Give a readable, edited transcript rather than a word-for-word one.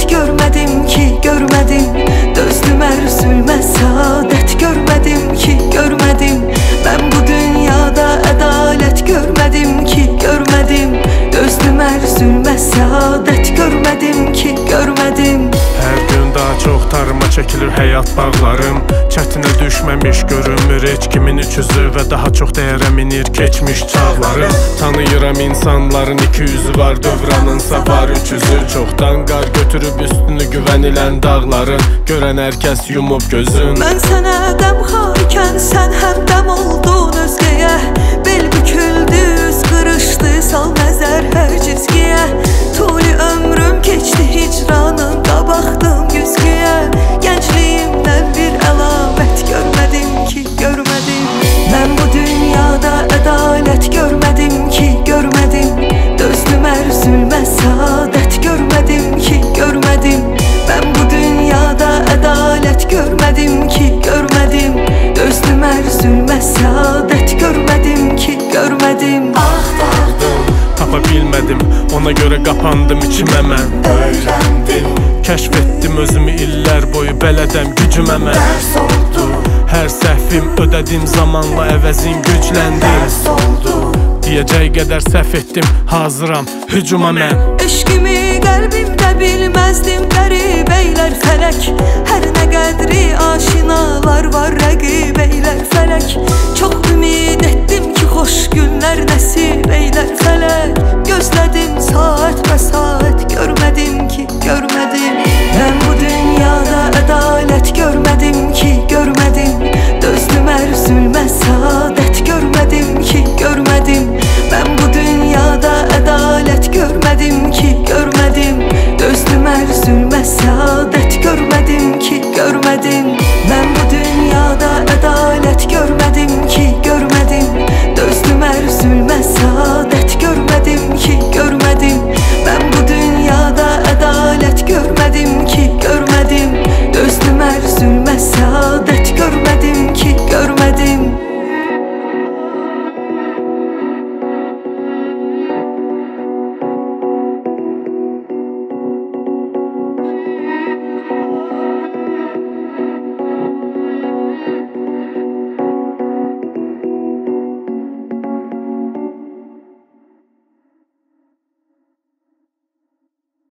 ədalət görmədim ki, görmədim. Dözdüm ərzülmə saadət görmədim ki, görmədim. Mən bu dünyada ədalət görmədim ki, görmədim. Dözdüm ərzülmə saadət görmədim ki, görmədim. Hər gün daha çox tarıma çəkilir həyat bağlarım. Çətinə düşməmiş görünmür heç kimin üçüzü və daha çox dəyərə minir keçmiş çağlarım. Tanıyıram insanların iki yüzü var, dövranınsa var üç yüzü. Çoxdan qar götürüb üstünü güvənilən dağların, görən hər kəs yumub gözün. Mən sənə qəmxar ikən sən həmdəm oldun özgəyə. Bel büküldü, üz qırışdı, sal nəzər hər cizgiyə. Tuli ömrüm keçdi hicranında, baxdım güzgüyə. Gəncliyimdən bir əlamət görmədim ki, görmədim. Mən bu dünyada ədalət görmədim ki, görmədim. Dözdüm ərzülmə saadət görmədim ki, görmədim. Mən bu dünyada ədalət görmədim ki, görmədim. Dözdüm ərzülmə saadət görmədim ki, görmədim. Axtardım, tapa bilmədim, ona görə qapandım içimə mən. Öyrəndim, kəşf etdim özümü illər boyu, bələdəm gücümə mən. dərs oldu, hər səhvim ödədim zamanla, əvəzim gücləndim. dərs oldu. Deyəcək qədər səhv etdim, hazıram hücuma mən. Eşqimi qəlbimdə bilməzdim qəribəylər fələk. Hər nə qədri aşinalar var rəqibəylər fələk. Çox ümid etdim ki, xoş günlər nəsib eylər fələk. Gözlədim